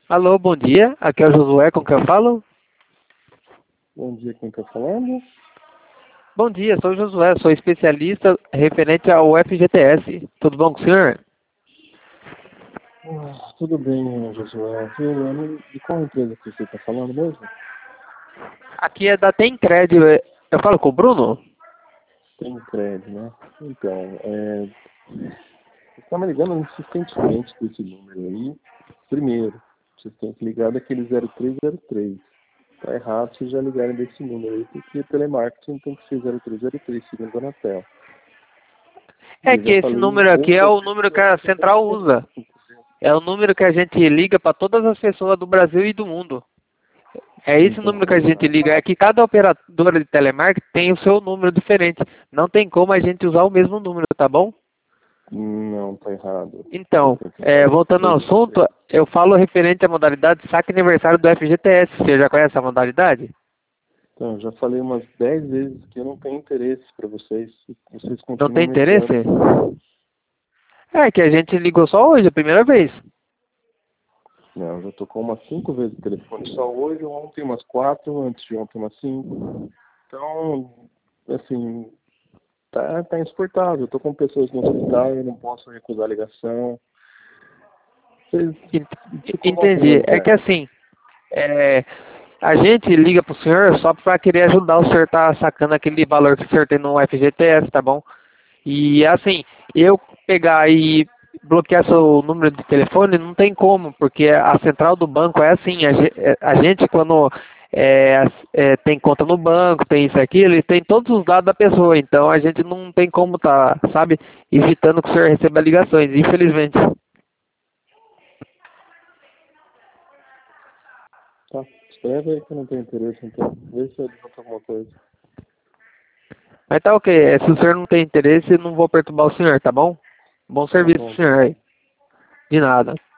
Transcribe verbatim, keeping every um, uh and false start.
Alô, bom dia. Aqui é o Josué, com quem eu falo? Bom dia, quem está falando? Bom dia, sou o Josué, sou especialista referente ao F G T S. Tudo bom com o senhor? Ah, tudo bem, Josué. Viu, eu não- De qual empresa que você está falando mesmo? Aqui é da Tencred. Eu falo com o Bruno? Tem crédito, né? Então, é... você está me ligando insistentemente com esse número aí. Primeiro, vocês têm que ligar daquele zero três zero três. Tá errado vocês já ligarem desse número aí, porque telemarketing tem que ser zero três zero três, segundo a Anatel. É Eu que já esse falei número aqui é outras o vezes número que para a você para central não usa. ligar. É o número que a gente liga para todas as pessoas do Brasil e do mundo. É esse Então, número que a gente liga. É que cada operadora de telemarketing tem o seu número diferente. Não tem como a gente usar o mesmo número, tá bom? não, tá errado. Você Então, tem que usar é, o voltando ao três zero assunto, três. eu falo referente à modalidade saque aniversário do F G T S. Você já conhece a modalidade? Então, já falei umas dez vezes que eu não tenho interesse para vocês. Vocês Não tem continuam me interesse? ligando. É que a gente ligou só hoje, a primeira vez. Não, já tocou umas cinco vezes o telefone só hoje, ontem umas quatro, antes de ontem umas cinco. Então, assim, tá, tá insuportável. Eu tô com pessoas no hospital, eu não posso recusar a ligação. Vocês Ent- se coloquem no Entendi. É que lugar. assim, é, a gente liga pro senhor só para querer ajudar o senhor tá sacando aquele valor que o senhor tem no F G T S, tá bom? E assim, eu pegar e bloquear seu número de telefone não tem como, porque a central do banco é assim, a, ge- é, a gente quando é, é, tem conta no banco, tem isso aqui, ele tem todos os dados da pessoa, então a gente não tem como tá, sabe, evitando que o senhor receba ligações, infelizmente. Tá, escreve aí que eu não tenho interesse, então. Vê se eu adianto alguma coisa. Mas tá ok, é, se o senhor não tem interesse, não vou perturbar o senhor, tá bom? Bom Tá serviço pro bom, senhor aí. De nada.